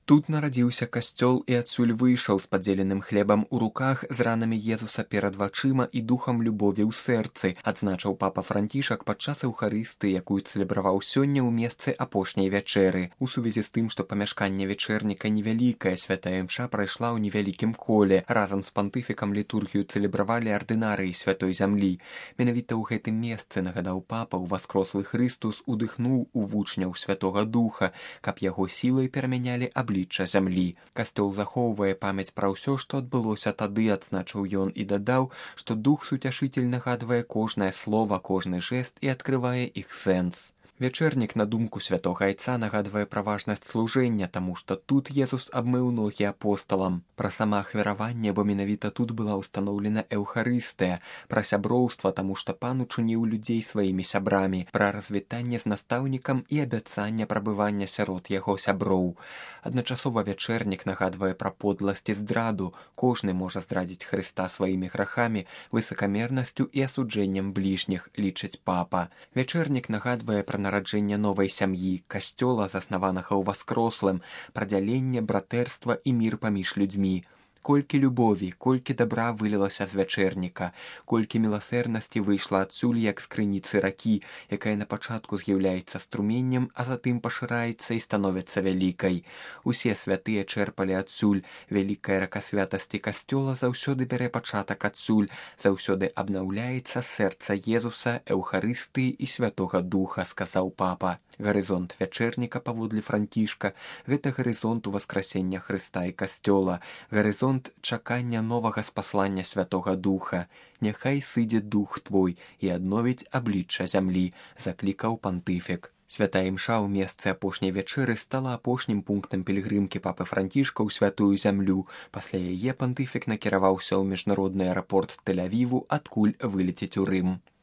Тут нарадзіўся касцёл і адсюль выйшаў з падзеленым хлебам у руках, з ранамі Езуса перад вачыма і духам любові ў сэрцы, адзначыў папа Францішак падчас эўхарысты, якую цэлебраваў сёння ў месцы апошняй вячэры. У сувязі з тым, што памяшканне вечэрніка невялікае, святая імша прайшла ў невялікім коле. Разам з пантыфікам літургію цэлебравалі ардынарыі святой зямлі. Менавіта ў гэтым месцы, нагадаў папа, уваскрослы Хрыстус удыхнуў у вучняў Святога Духа, каб яго сілай перамянялі аблічча зямлі. Касцёл захоўвае памяць пра ўсё, што адбылося тады, адзначыў ён і дадаў, што дух суцяшыцель нагадвае кожнае слова, кожны жэст і адкрывае іх сэнс. Вечэрнік, на думку святога айца, нагадвае пра важнасць служэння, таму што тут Езус абмыў ногі апосталам. Пра самаахвяраванне, бо менавіта тут была ўстаноўлена эўхарыстыя, пра сяброўства, таму што пан учыніў людзей сваімі сябрамі, пра развітанне з настаўнікам і абяцанне прабывання сярод яго сяброў. Адначасова вечэрнік нагадвае пра подласць і здраду. Кожны можа здрадзіць Хрыста сваімі грахамі, высакамернасцю і асуджэннем бліжніх, лічыць папа. Вечэрнік нагадвае пра нараджэнне новай сям'і, касцёла, заснаванага ў васкрослым, пра дзяленне, братэрства і мір паміж людзьмі. Колькі любові, колькі дабра вылілася з вячэрніка, колькі міласэрнасці выйшла адсюль, як з крыніцы ракі, якая на пачатку з'яўляецца струменнем, а затым пашыраецца і становіцца вялікай. Усе святыя чэрпалі адсюль. Вялікая рака святасці касцёла заўсёды бярэ пачатак адсюль, заўсёды абнаўляецца сэрца Езуса, эўхарыстыі і Святога Духа, сказаў папа. Гарызонт вячэрніка, паводле Францішка, гэта гарызонт уваскрасення Хрыста і касцёла, гарызонт чакання новага спаслання Святога Духа. Няхай сыдзе дух твой і адновіць аблічча зямлі, заклікаў пантыфік. Святая імша ў месцы апошняй вячэры стала апошнім пунктам пільгрымкі папы Францішка ў святую зямлю. Пасля яе пантыфік накіраваўся ў міжнародны аэрапорт Тель-Авіву, адкуль вылецець у Рым.